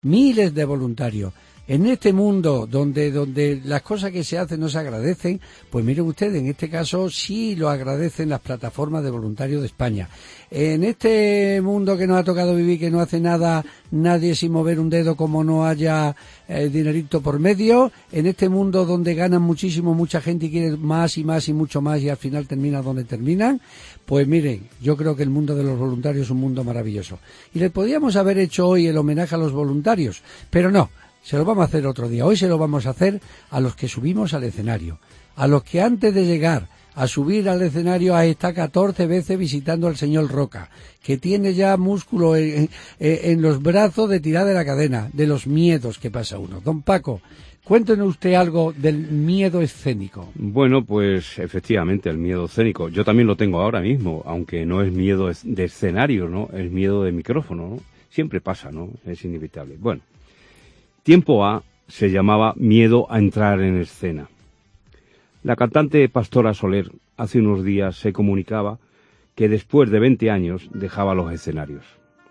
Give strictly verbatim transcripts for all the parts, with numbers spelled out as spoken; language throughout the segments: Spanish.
miles de voluntarios. En este mundo donde donde las cosas que se hacen no se agradecen, pues miren ustedes, en este caso sí lo agradecen las plataformas de voluntarios de España. En este mundo que nos ha tocado vivir, que no hace nada nadie sin mover un dedo, como no haya eh, dinerito por medio, en este mundo donde ganan muchísimo mucha gente y quiere más y más y mucho más y al final termina donde terminan, pues miren, yo creo que el mundo de los voluntarios es un mundo maravilloso. Y le podíamos haber hecho hoy el homenaje a los voluntarios, pero no. Se lo vamos a hacer otro día. Hoy se lo vamos a hacer a los que subimos al escenario. A los que antes de llegar a subir al escenario está catorce veces visitando al señor Roca, que tiene ya músculo en, en, en los brazos de tirar de la cadena, de los miedos que pasa uno. Don Paco, cuéntenos usted algo del miedo escénico. Bueno, pues efectivamente, el miedo escénico. Yo también lo tengo ahora mismo, aunque no es miedo de escenario, ¿no? Es miedo de micrófono, ¿no? Siempre pasa, ¿no? Es inevitable. Bueno. Tiempo A se llamaba Miedo a entrar en escena. La cantante Pastora Soler hace unos días se comunicaba que después de veinte años dejaba los escenarios.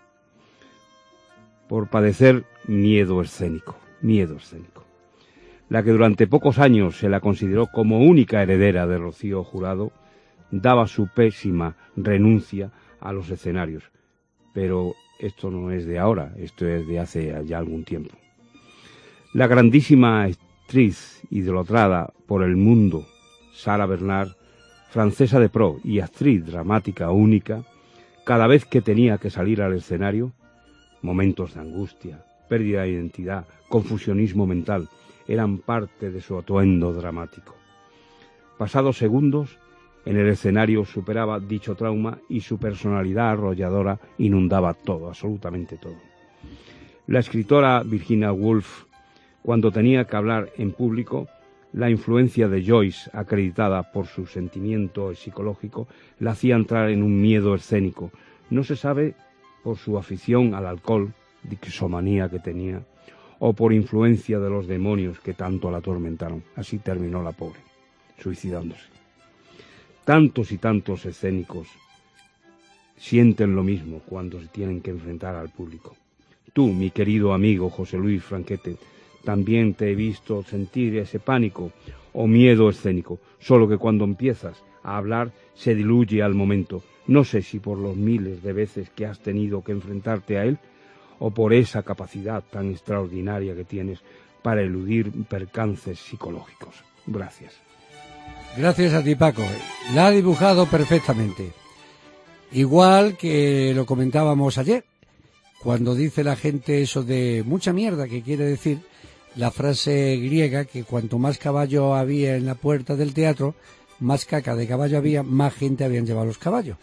Por padecer miedo escénico, miedo escénico. La que durante pocos años se la consideró como única heredera de Rocío Jurado, daba su pésima renuncia a los escenarios. Pero esto no es de ahora, esto es de hace ya algún tiempo. La grandísima actriz idolatrada por el mundo, Sara Bernard, francesa de pro y actriz dramática única, cada vez que tenía que salir al escenario, momentos de angustia, pérdida de identidad, confusionismo mental, eran parte de su atuendo dramático. Pasados segundos, en el escenario superaba dicho trauma y su personalidad arrolladora inundaba todo, absolutamente todo. La escritora Virginia Woolf, cuando tenía que hablar en público, la influencia de Joyce, acreditada por su sentimiento psicológico, la hacía entrar en un miedo escénico. No se sabe por su afición al alcohol, dixomanía que tenía, o por influencia de los demonios que tanto la atormentaron. Así terminó la pobre, suicidándose. Tantos y tantos escénicos sienten lo mismo cuando se tienen que enfrentar al público. Tú, mi querido amigo José Luis Franquete, también te he visto sentir ese pánico o miedo escénico, solo que cuando empiezas a hablar se diluye al momento. No sé si por los miles de veces que has tenido que enfrentarte a él o por esa capacidad tan extraordinaria que tienes para eludir percances psicológicos. Gracias. Gracias a ti, Paco. La ha dibujado perfectamente. Igual que lo comentábamos ayer, cuando dice la gente eso de mucha mierda, que quiere decir la frase griega que cuanto más caballo había en la puerta del teatro, más caca de caballo había, más gente habían llevado los caballos.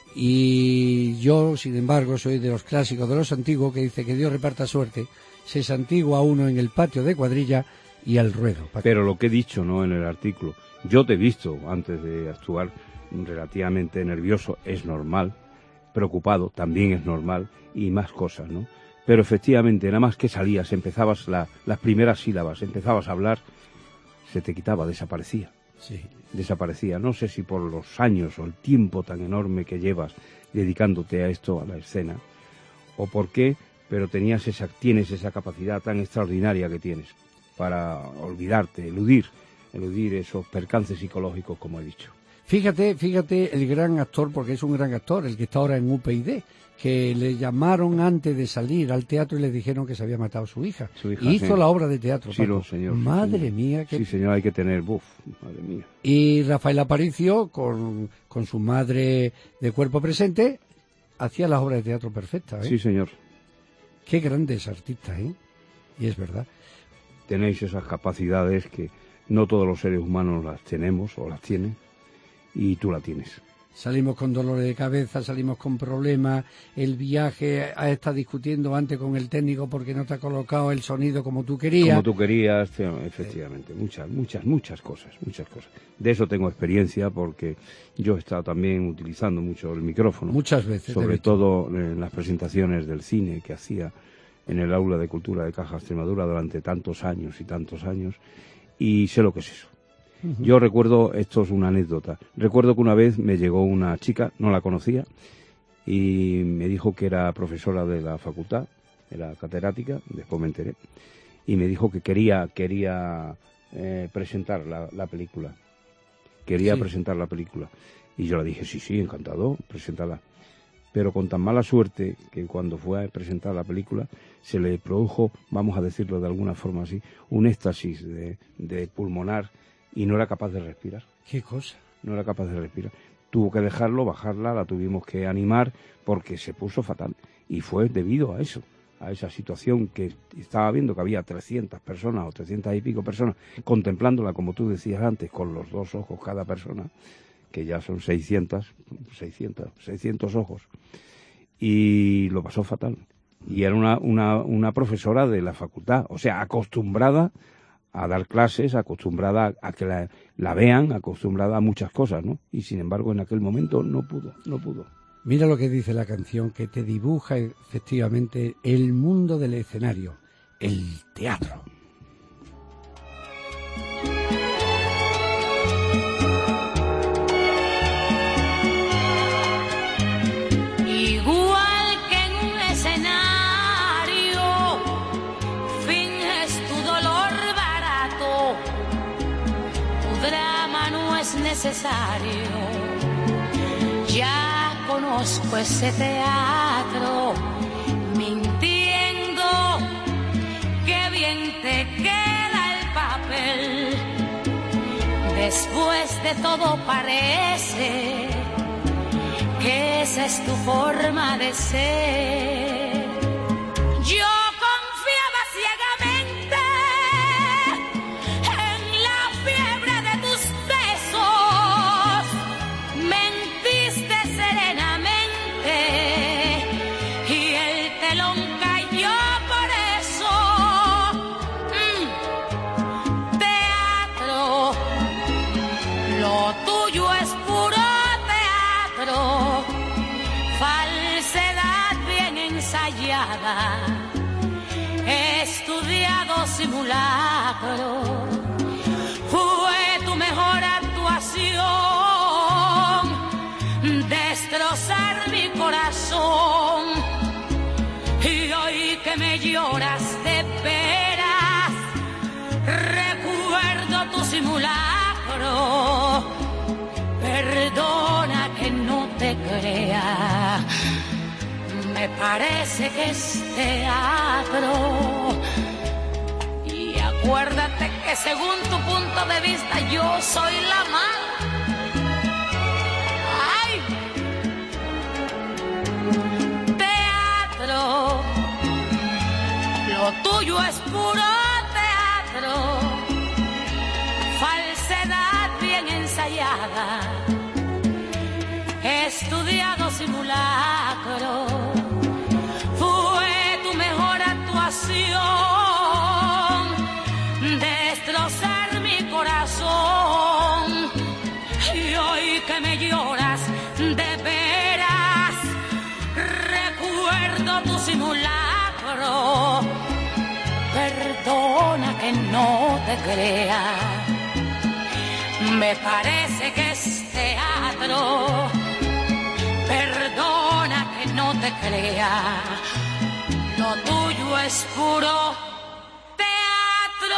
Y yo, sin embargo, soy de los clásicos, de los antiguos, que dice que Dios reparta suerte, se santigua uno en el patio de cuadrilla y al ruedo. Paco. Pero lo que he dicho, ¿no?, en el artículo, yo te he visto antes de actuar relativamente nervioso, es normal, preocupado, también es normal, y más cosas, ¿no? Pero efectivamente, nada más que salías, empezabas la, las primeras sílabas, empezabas a hablar, se te quitaba, desaparecía. Sí. Desaparecía. No sé si por los años o el tiempo tan enorme que llevas dedicándote a esto, a la escena, o por qué, pero tenías esa, tienes esa capacidad tan extraordinaria que tienes para olvidarte, eludir, eludir esos percances psicológicos, como he dicho. Fíjate, fíjate el gran actor, porque es un gran actor, el que está ahora en U P YD, que le llamaron antes de salir al teatro y le dijeron que se había matado su hija. Su hija, y hizo sí. la obra de teatro. Sí, Paco. lo, señor. Madre señor. mía. Que... Sí, señor, hay que tener, buf, madre mía. Y Rafael Aparicio, con, con su madre de cuerpo presente, hacía las obras de teatro perfectas, ¿eh? Sí, señor. Qué grandes artistas, ¿eh? Y es verdad. Tenéis esas capacidades que no todos los seres humanos las tenemos o las tienen, y tú la tienes. Salimos con dolores de cabeza, salimos con problemas, el viaje, has estado discutiendo antes con el técnico porque no te ha colocado el sonido como tú querías. Como tú querías, efectivamente, muchas, muchas, muchas cosas, muchas cosas. De eso tengo experiencia porque yo he estado también utilizando mucho el micrófono. Muchas veces. Sobre todo en las presentaciones del cine que hacía en el Aula de Cultura de Caja Extremadura durante tantos años y tantos años, y sé lo que es eso. Yo recuerdo, esto es una anécdota, recuerdo que una vez me llegó una chica, no la conocía, y me dijo que era profesora de la facultad, era catedrática, después me enteré, y me dijo que quería quería eh, presentar la, la película. Quería sí. presentar la película. Y yo le dije, sí, sí, encantado, preséntala. Pero con tan mala suerte que cuando fue a presentar la película se le produjo, vamos a decirlo de alguna forma así, un éxtasis de, de pulmonar y no era capaz de respirar. ¿Qué cosa? No era capaz de respirar. Tuvo que dejarlo, bajarla, la tuvimos que animar porque se puso fatal. Y fue debido a eso, a esa situación que estaba viendo que había trescientas personas o trescientas y pico personas contemplándola, como tú decías antes, con los dos ojos cada persona, que ya son seiscientos, seiscientos, seiscientos ojos, y lo pasó fatal. Y era una, una, una profesora de la facultad, o sea, acostumbrada a dar clases, acostumbrada a que la, la vean, acostumbrada a muchas cosas, ¿no? Y sin embargo, en aquel momento no pudo, no pudo. Mira lo que dice la canción, que te dibuja efectivamente el mundo del escenario, el teatro. Necesario. Ya conozco ese teatro, mintiendo, qué bien te queda el papel. Después de todo parece que esa es tu forma de ser. Yo confiaba ciegamente en la fiebre de tus besos, mentiste serenamente y el telón cayó por eso. Mm. Teatro, lo tuyo es puro teatro, falsedad bien ensayada, estudiado simulacro. Fue tu mejor actuación, destrozar mi corazón. Y hoy que me lloras de veras, recuerdo tu simulacro. Perdona que no te crea, me parece que es teatro. Y acuérdate que según tu punto de vista yo soy la mala. ¡Ay! Teatro, lo tuyo es puro teatro, falsedad bien ensayada, estudiado simulacro. Fue tu mejor actuación, destrozar mi corazón. Y hoy que me lloras de veras, recuerdo tu simulacro. Perdona que no te crea, me parece que es teatro. Perdona que no te crea, lo tuyo es puro teatro.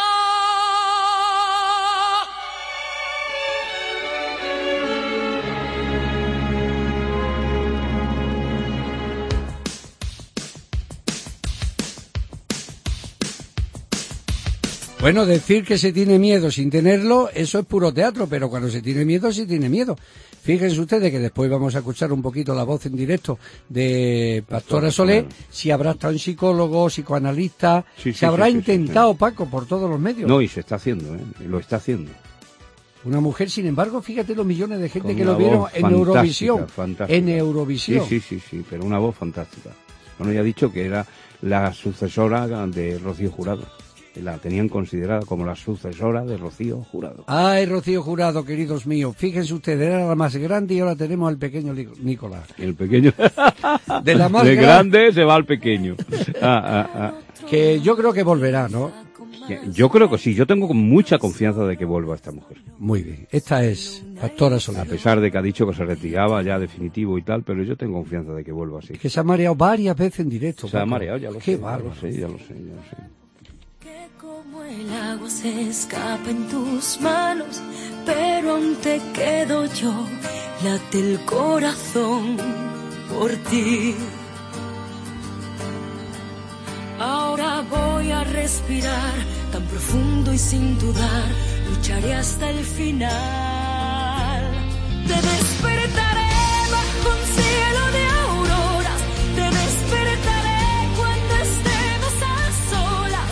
Bueno, decir que se tiene miedo sin tenerlo, eso es puro teatro, pero cuando se tiene miedo, se tiene miedo. Fíjense ustedes que después vamos a escuchar un poquito la voz en directo de Pastora Solé, si habrá estado en psicólogo, psicoanalista, sí, sí, se habrá sí, sí, intentado, sí, sí. Paco, por todos los medios. No, y se está haciendo, ¿eh? Lo está haciendo. Una mujer, sin embargo, fíjate los millones de gente Con que lo vieron en Eurovisión. Fantástica. En Eurovisión. Sí, sí, sí, sí, pero una voz fantástica. Bueno, ya he dicho que era la sucesora de Rocío Jurado. La tenían considerada como la sucesora de Rocío Jurado. Ay, Rocío Jurado, queridos míos. Fíjense ustedes, era la más grande y ahora tenemos al pequeño Nicolás. El pequeño. De la más de grande se va al pequeño. Ah, ah, ah. Que yo creo que volverá, ¿no? Yo creo que sí, yo tengo mucha confianza de que vuelva esta mujer. Muy bien, esta es Pastora Soler. A pesar de que ha dicho que se retiraba ya definitivo y tal, pero yo tengo confianza de que vuelva así. Que se ha mareado varias veces en directo. Se Paco. ha mareado, ya lo Qué sé, bárbaro. ya lo sé, ya lo sé, ya lo sé. Que como el agua se escapa en tus manos, pero aún te quedo yo, late el corazón por ti. Ahora voy a respirar tan profundo y sin dudar, lucharé hasta el final. Te despertaré bajo un cielo de auroras, te despertaré cuando estemos a solas.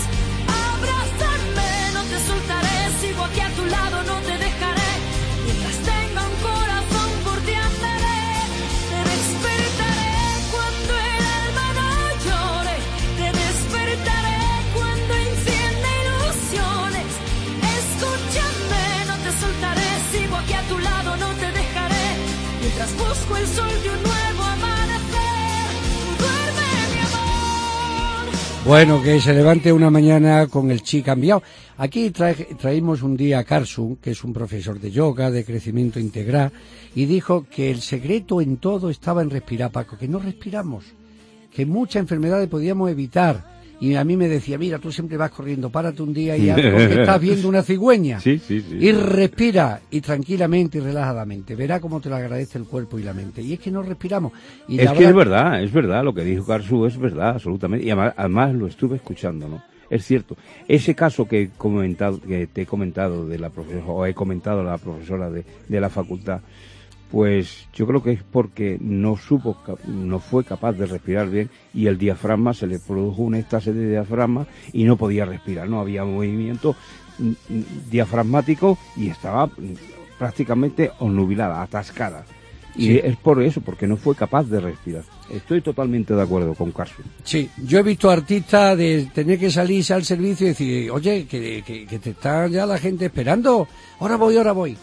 Abrázame, no te soltaré, sigo aquí a tu lado, no te dejaré. Mientras tenga un corazón por ti andaré. Te despertaré cuando el alma no llore, te despertaré cuando encienda ilusiones. Escúchame, no te soltaré, sigo aquí a tu lado, no te dejaré. Mientras busco el sol de un nuevo amanecer, duerme mi amor. Bueno, que se levante una mañana con el chi cambiado. Aquí trae, traímos un día a Karsun, que es un profesor de yoga, de crecimiento integral, y dijo que el secreto en todo estaba en respirar, Paco, que no respiramos, que muchas enfermedades podíamos evitar. Y a mí me decía, mira, tú siempre vas corriendo, párate un día y haz porque estás viendo una cigüeña. Sí, sí, sí. Y respira, y tranquilamente y relajadamente. Verá cómo te lo agradece el cuerpo y la mente. Y es que no respiramos. Y es la que verdad... es verdad, es verdad, lo que dijo Karsu es verdad, absolutamente. Y además, además lo estuve escuchando, ¿no? Es cierto. Ese caso que he comentado, que te he comentado de la profesora, o he comentado a la profesora de, de la facultad, pues yo creo que es porque no supo, no fue capaz de respirar bien y el diafragma, se le produjo un éxtasis de diafragma y no podía respirar, no había movimiento diafragmático y estaba prácticamente obnubilada, atascada. Y sí, es por eso, porque no fue capaz de respirar. Estoy totalmente de acuerdo con Karsu. Sí, yo he visto artistas de tener que salirse al servicio y decir, oye, que, que, que te está ya la gente esperando, ahora voy, ahora voy.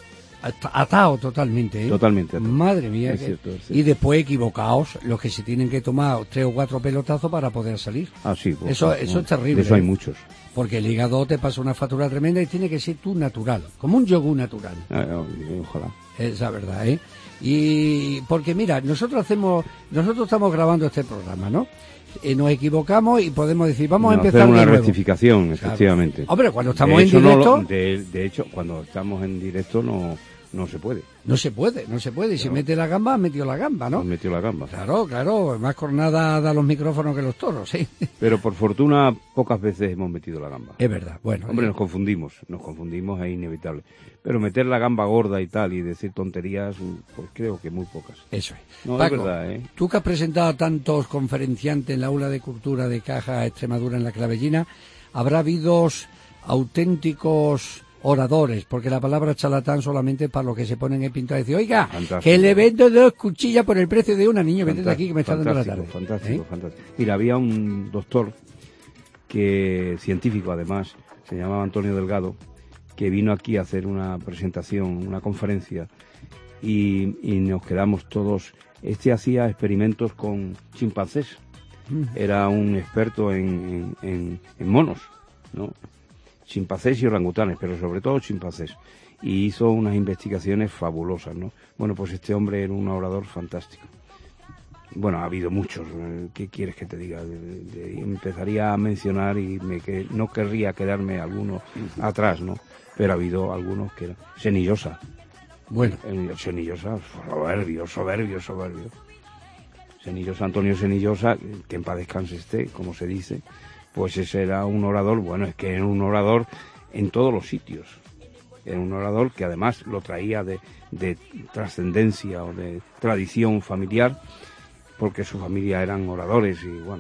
Atado totalmente, ¿eh? Totalmente atado. Madre mía. Es que... cierto, es cierto. Y después equivocados los que se tienen que tomar tres o cuatro pelotazos para poder salir. Ah, sí. Pues, eso no, eso no, es terrible. De eso hay ¿eh? muchos. Porque el hígado te pasa una factura tremenda y tiene que ser tú natural, como un yogur natural. Ah, ojalá. Esa verdad, ¿eh? Y porque mira, nosotros hacemos, nosotros estamos grabando este programa, ¿no? Eh, nos equivocamos y podemos decir, vamos no, a empezar hacer una de nuevo. rectificación, efectivamente. Claro. Hombre, cuando estamos de en hecho, directo... No lo, de, de hecho, cuando estamos en directo no... No se puede. No se puede, no se puede. Si claro. mete la gamba, ha metido la gamba, ¿no? Has metido la gamba. Claro, claro. Más cornada da los micrófonos que los toros, ¿sí? Pero por fortuna, pocas veces hemos metido la gamba. Es verdad, bueno. Hombre, eh... nos confundimos, nos confundimos, es inevitable. Pero meter la gamba gorda y tal y decir tonterías, pues creo que muy pocas. Eso es. No, Paco, es verdad, ¿eh? Tú que has presentado a tantos conferenciantes en la aula de cultura de Caja Extremadura en la Clavellina, habrá habido auténticos... oradores, porque la palabra charlatán solamente para los que se ponen en pintar y decir, oiga, fantástico, que le vendo dos cuchillas por el precio de una, niño, vete de aquí que me está dando la tarde. Fantástico, ¿Eh? fantástico. Mira, había un doctor, que científico además, se llamaba Antonio Delgado, que vino aquí a hacer una presentación, una conferencia, y, y nos quedamos todos. Este hacía experimentos con chimpancés, mm. era un experto en, en, en, en monos, ¿no? Chimpancés y orangutanes, pero sobre todo chimpancés. Y hizo unas investigaciones fabulosas, ¿no? Bueno, pues este hombre era un orador fantástico. Bueno, ha habido muchos. ¿Qué quieres que te diga? De, de, de, empezaría a mencionar y me que, no querría quedarme alguno atrás, ¿no? Pero ha habido algunos que eran... Senillosa. Bueno. Senillosa, soberbio, soberbio, soberbio. Senillosa, Antonio Senillosa, que en paz descanse esté, como se dice... Pues ese era un orador, bueno, es que era un orador en todos los sitios. Era un orador que además lo traía de, de trascendencia o de tradición familiar, porque su familia eran oradores y bueno,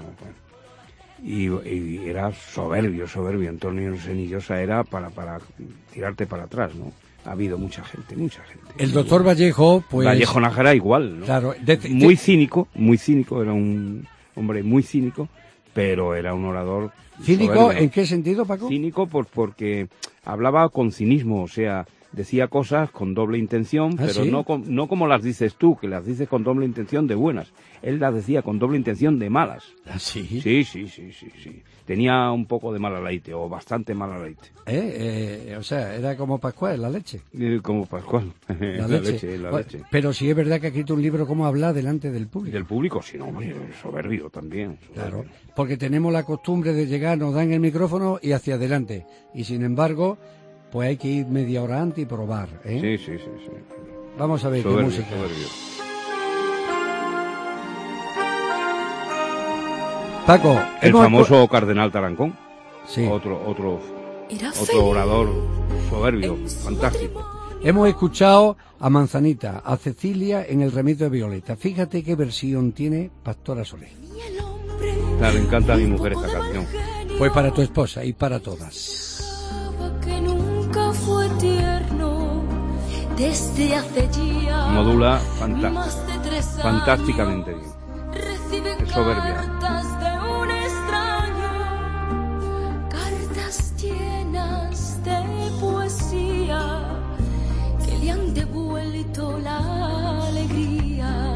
y, y era soberbio, soberbio. Antonio Senillosa era para, para tirarte para atrás, ¿no? Ha habido mucha gente, mucha gente. El doctor Vallejo, pues... Vallejo Nájera igual, ¿no? Claro. De, de, muy cínico, muy cínico, era un hombre muy cínico, pero era un orador... ¿Cínico? Soberbio. ¿En qué sentido, Paco? Cínico por, porque hablaba con cinismo, o sea, decía cosas con doble intención, ¿Ah, pero sí? no, con, no como las dices tú, que las dices con doble intención de buenas. Él las decía con doble intención de malas. ¿Ah, sí? Sí, sí, sí, sí, sí. Tenía un poco de mala leite, o bastante mala leite. ¿Eh? Eh, o sea, era como Pascual, la leche. Eh, Como Pascual. La, La leche. leche, la Bueno, leche. Pero sí es verdad que ha escrito un libro cómo hablar delante del Y público. del público, sí, no, hombre, soberbio también. Soberbio. Claro, porque tenemos la costumbre de llegar, nos dan el micrófono y hacia adelante. Y sin embargo, pues hay que ir media hora antes y probar, ¿eh? Sí, sí, sí, sí. Vamos a ver Soberbio, qué música. soberbio. Paco, El hemos famoso Cardenal Tarancón, escu- sí. otro, otro, Era otro feliz orador soberbio, fantástico. Hemos escuchado a Manzanita, a Cecilia en el Remedio de Violeta. Fíjate qué versión tiene Pastora Soler. y el hombre. Claro, le encanta a mi un mujer poco esta de canción. mal genio. Pues para tu esposa y para todas. Que nunca fue tierno desde hace ya Modula fanta- más de tres años. fantásticamente bien. Recibe Es soberbia. cartas de un extraño, cartas llenas de poesía que le han devuelto la alegría.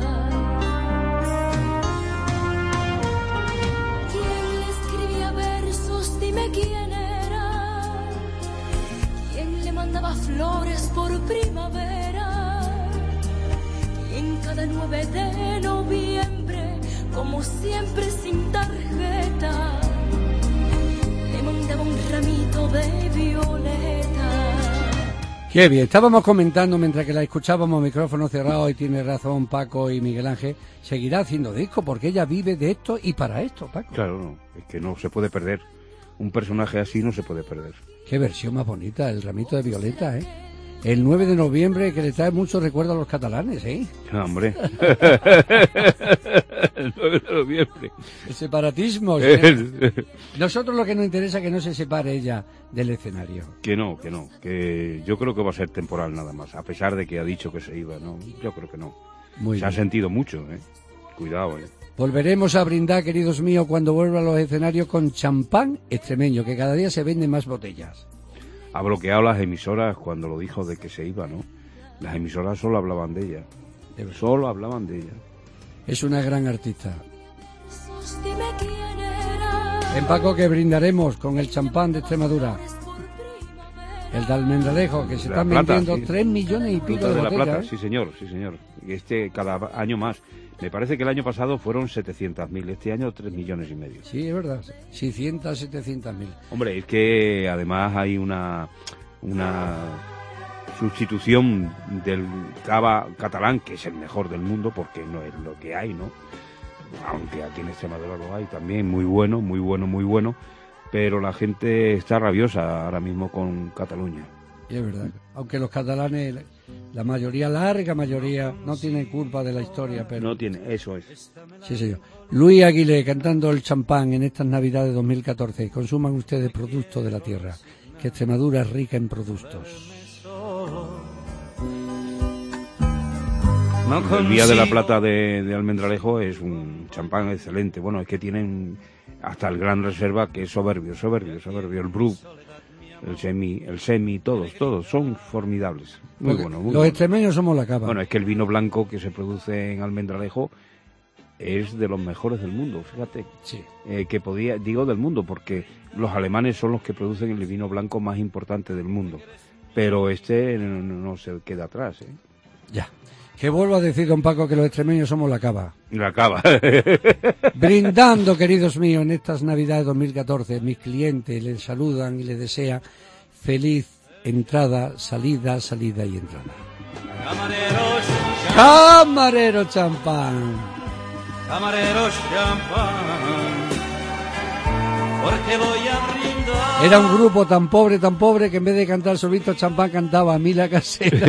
¿Quién le escribía versos? Dime quién era. ¿Quién le mandaba flores por primavera? En cada nueve de noviembre, como siempre sin tarjeta, le mandaba un ramito de violeta. Qué bien, estábamos comentando mientras que la escuchábamos, micrófono cerrado, y tiene razón Paco y Miguel Ángel, seguirá haciendo disco porque ella vive de esto y para esto, Paco. Claro, no, es que no se puede perder. Un personaje así no se puede perder. Qué versión más bonita, el ramito de Violeta, ¿eh? El nueve de noviembre, que le trae muchos recuerdos a los catalanes, ¿eh? Ah, hombre. El nueve de noviembre. El separatismo. ¿eh? Nosotros lo que nos interesa es que no se separe ella del escenario. Que no, que no, que yo creo que va a ser temporal nada más, a pesar de que ha dicho que se iba, ¿no? Yo creo que no. Muy se ha bien. sentido mucho, ¿eh? Cuidado, ¿eh? Volveremos a brindar, queridos míos, cuando vuelva a los escenarios con champán extremeño, que cada día se venden más botellas. Ha bloqueado las emisoras cuando lo dijo de que se iba, ¿no? Las emisoras solo hablaban de ella. De verdad. Solo hablaban de ella. Es una gran artista. Dime quién era. En Paco, que brindaremos con el champán de Extremadura. El de Almendralejo, que se La están Plata, vendiendo sí. tres millones y pico Fruta de, de la botellas. Plata, ¿eh? sí señor, sí señor. Y este cada año más. Me parece que el año pasado fueron setecientos mil, este año tres millones y medio. Sí, es verdad. seiscientos, setecientos mil. Hombre, es que además hay una una sustitución del cava catalán, que es el mejor del mundo, porque no es lo que hay, ¿no? Aunque aquí en Extremadura lo hay también, muy bueno, muy bueno, muy bueno, pero la gente está rabiosa ahora mismo con Cataluña. Y es verdad. Aunque los catalanes, la mayoría, larga mayoría, no tienen culpa de la historia, pero... No tiene, eso es. Sí, señor. Luis Aguilé cantando el champán en estas Navidades dos mil catorce. Consuman ustedes productos de la tierra, que Extremadura es rica en productos. El Vía de la Plata de, de Almendralejo es un champán excelente. Bueno, es que tienen hasta el Gran Reserva, que es soberbio, soberbio, soberbio. El Brut, el Semi, el Semi, todos, todos son formidables. Muy Porque bueno, muy los bueno. extremeños somos la cava. Bueno, es que el vino blanco que se produce en Almendralejo es de los mejores del mundo, fíjate. Sí. Eh, que podía, digo del mundo, porque los alemanes son los que producen el vino blanco más importante del mundo. Pero este no, no se queda atrás, ¿eh? Ya. Que vuelvo a decir, don Paco, que los extremeños somos la cava. La acaba. Brindando, queridos míos, en estas Navidades dos mil catorce, mis clientes les saludan y les desean feliz entrada, salida, salida y entrada. Camarero champán. Camarero champán, porque voy a brindar. Era un grupo tan pobre, tan pobre, que en vez de cantar solito champán cantaba Mila Casera.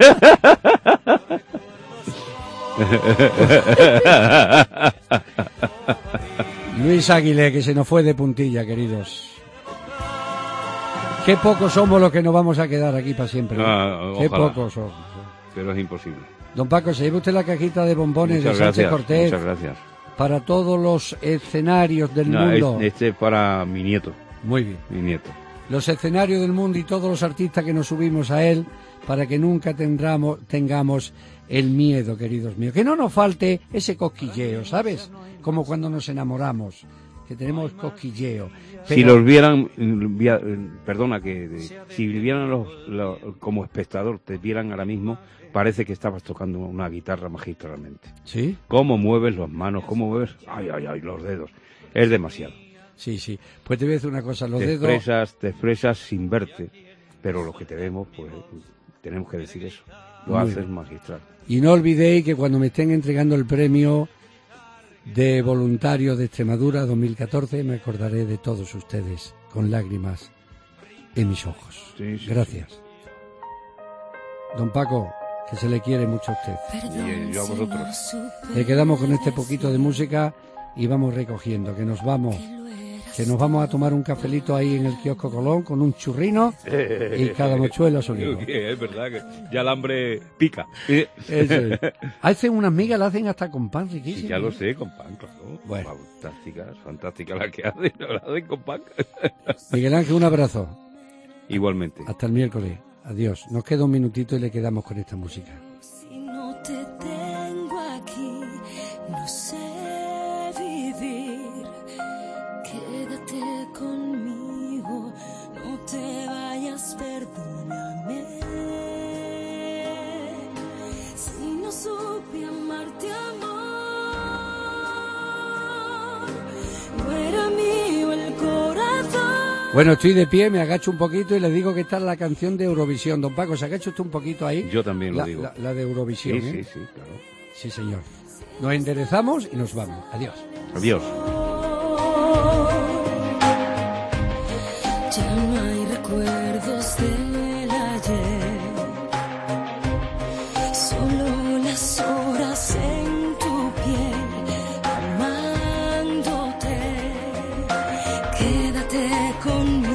Luis Aguilé, que se nos fue de puntilla, queridos. Qué pocos somos los que nos vamos a quedar aquí para siempre. ¿eh? Ah, Qué ojalá. pocos somos. Pero es imposible. Don Paco, se lleva usted la cajita de bombones Muchas de Sánchez gracias, Cortés muchas gracias. para todos los escenarios del No, mundo. es- este es para mi nieto, Muy bien. mi nieto. Los escenarios del mundo y todos los artistas que nos subimos a él para que nunca tendramos, tengamos el miedo, queridos míos. Que no nos falte ese cosquilleo, ¿sabes? Como cuando nos enamoramos, que tenemos cosquilleo. Pero... Si los vieran, via, perdona, que de, si vieran los, los, como espectador, te vieran ahora mismo, parece que estabas tocando una guitarra magistralmente. ¿Sí? Cómo mueves las manos, cómo mueves, ay, ay, ay, los dedos. Es demasiado. Sí, sí. Pues te voy a decir una cosa, los te dedos... Expresas, te expresas sin verte, pero los que te vemos, pues tenemos que decir eso. Lo Muy haces bien. magistral. Y no olvidéis que cuando me estén entregando el premio de voluntario de Extremadura dos mil catorce, me acordaré de todos ustedes, con lágrimas en mis ojos. Sí, sí, Gracias. sí. Don Paco, que se le quiere mucho a usted. Y yo a vosotros. Le quedamos con este poquito de música y vamos recogiendo, que nos vamos, que nos vamos a tomar un cafelito ahí en el kiosco Colón con un churrino y cada mochuelo a su olivo. Es verdad que ya el hambre pica. Eso es. Hacen unas migas, la hacen hasta con pan riquísimo. Sí, ya lo sé, con pan, claro. Bueno. Fantástica, fantástica la que hacen, la hacen con pan. Miguel Ángel, un abrazo. Igualmente. Hasta el miércoles. Adiós. Nos queda un minutito y le quedamos con esta música. Si no te tengo aquí, no sé vivir. Quédate conmigo, no te vayas, perdóname. Si no supe amarte, amor, no era mío el corazón. Bueno, estoy de pie, me agacho un poquito y le digo que esta es la canción de Eurovisión. Don Paco, ¿se agacha usted un poquito ahí? Yo también lo la, digo. La, la de Eurovisión, Sí, ¿eh? sí, sí, claro. Sí, señor. Nos enderezamos y nos vamos. Adiós. Adiós. Ya no hay recuerdos del ayer, solo las horas en tu piel, amándote. Quédate conmigo.